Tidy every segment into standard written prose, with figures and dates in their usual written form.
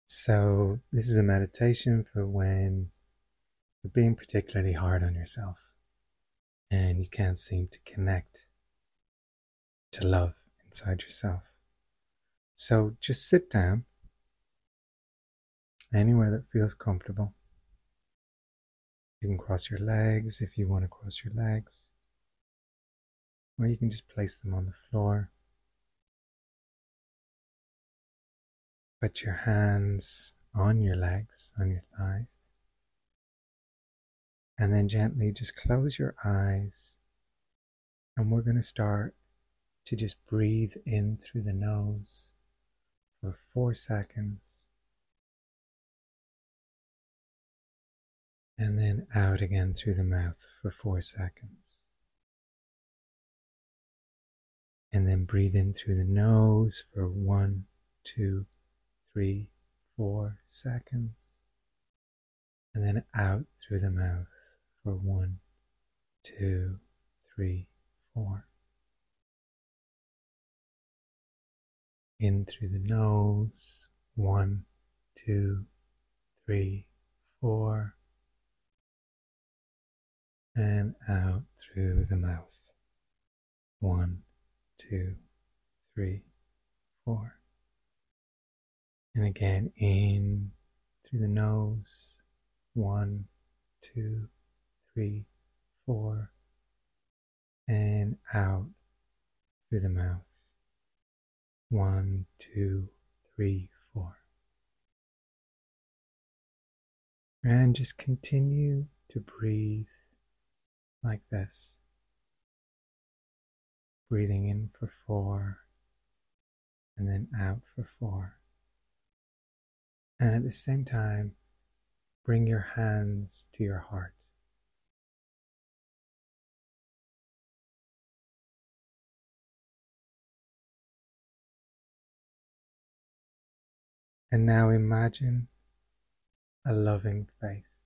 So, this is a meditation for when you're being particularly hard on yourself and you can't seem to connect to love inside yourself. So, just sit down anywhere that feels comfortable. You can cross your legs if you want to cross your legs, or you can just place them on the floor. Put your hands on your legs, on your thighs, and then gently just close your eyes. And we're going to start to just breathe in through the nose for 4 seconds, and then out again through the mouth for 4 seconds. And then breathe in through the nose for 1, 2, 3, 4 seconds. And then out through the mouth for 1, 2, 3, 4. In through the nose, 1, 2, 3, 4. And out through the mouth, 1, 2, 3, 4. And again, in through the nose, 1, 2, 3, 4. And out through the mouth, 1, 2, 3, 4. And just continue to breathe like this. Breathing in for 4, and then out for 4. And at the same time, bring your hands to your heart. And now imagine a loving face.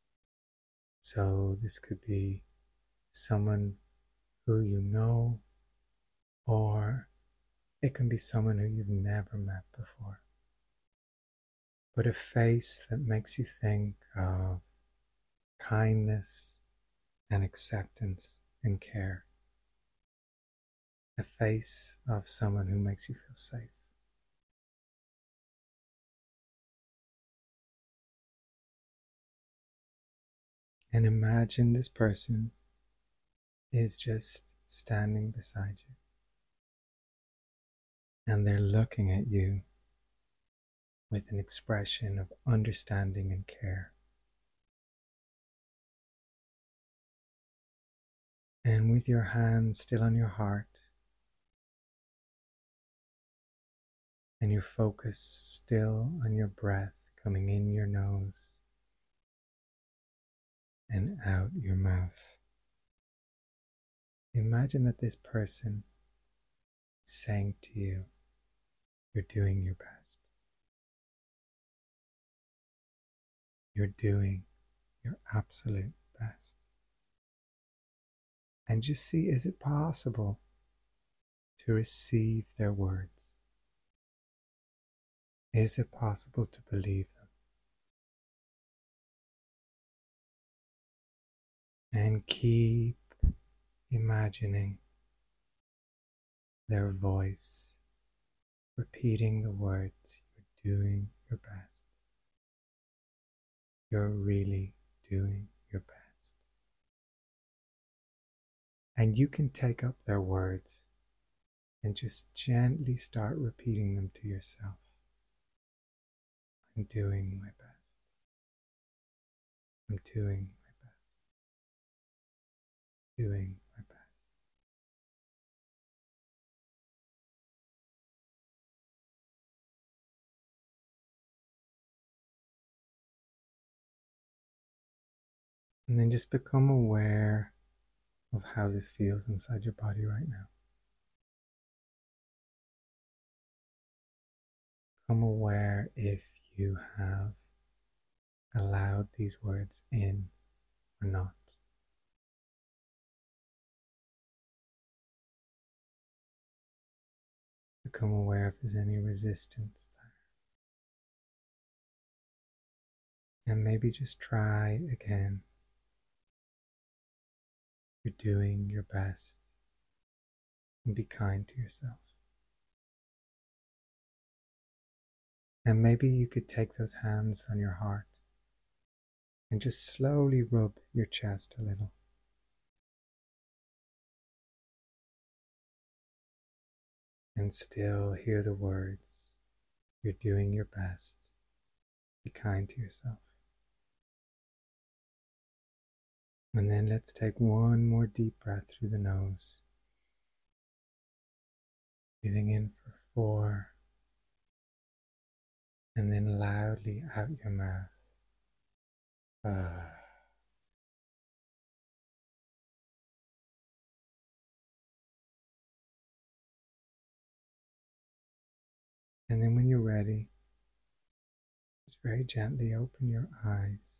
So this could be someone who you know, or it can be someone who you've never met before. But a face that makes you think of kindness and acceptance and care. A face of someone who makes you feel safe. And imagine this person is just standing beside you. And they're looking at you with an expression of understanding and care. And with your hand still on your heart, and your focus still on your breath coming in your nose and out your mouth, imagine that this person is saying to you, you're doing your best. You're doing your absolute best. And just see, is it possible to receive their words? Is it possible to believe them? And keep imagining their voice, repeating the words, you're doing your best. You're really doing your best. And you can take up their words and just gently start repeating them to yourself. I'm doing my best. I'm doing my best. Doing my best. And then just become aware of how this feels inside your body right now. Become aware if you have allowed these words in or not. Become aware if there's any resistance there. And maybe just try again. You're doing your best, and be kind to yourself. And maybe you could take those hands on your heart and just slowly rub your chest a little. And still hear the words, you're doing your best. Be kind to yourself. And then let's take one more deep breath through the nose. Breathing in for 4, and then loudly out your mouth. And then when you're ready, just very gently open your eyes.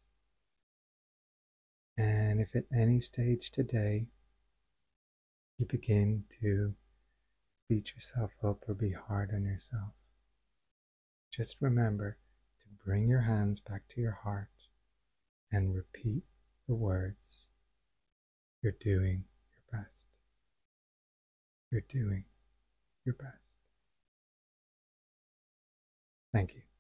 And if at any stage today you begin to beat yourself up or be hard on yourself, just remember to bring your hands back to your heart and repeat the words, you're doing your best. You're doing your best. Thank you.